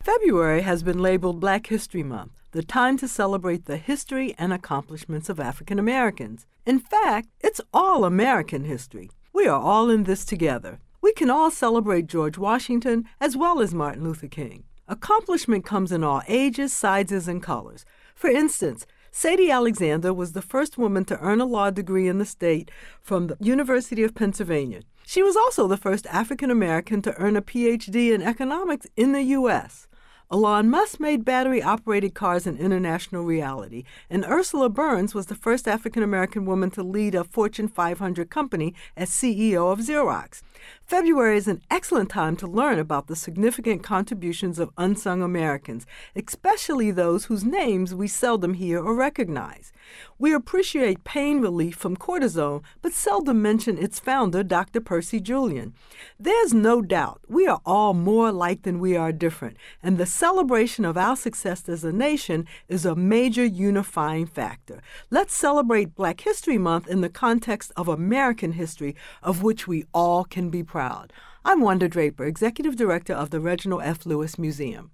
February has been labeled Black History Month, the time to celebrate the history and accomplishments of African Americans. In fact, it's all American history. We are all in this together. We can all celebrate George Washington as well as Martin Luther King. Accomplishment comes in all ages, sizes, and colors. For instance, Sadie Alexander was the first woman to earn a law degree in the state from the University of Pennsylvania. She was also the first African American to earn a PhD in economics in the U.S. Elon Musk made battery-operated cars an international reality, and Ursula Burns was the first African-American woman to lead a Fortune 500 company as CEO of Xerox. February is an excellent time to learn about the significant contributions of unsung Americans, especially those whose names we seldom hear or recognize. We appreciate pain relief from cortisone, but seldom mention its founder, Dr. Percy Julian. There's no doubt we are all more alike than we are different, and the celebration of our success as a nation is a major unifying factor. Let's celebrate Black History Month in the context of American history, of which we all can be proud. I'm Wanda Draper, Executive Director of the Reginald F. Lewis Museum.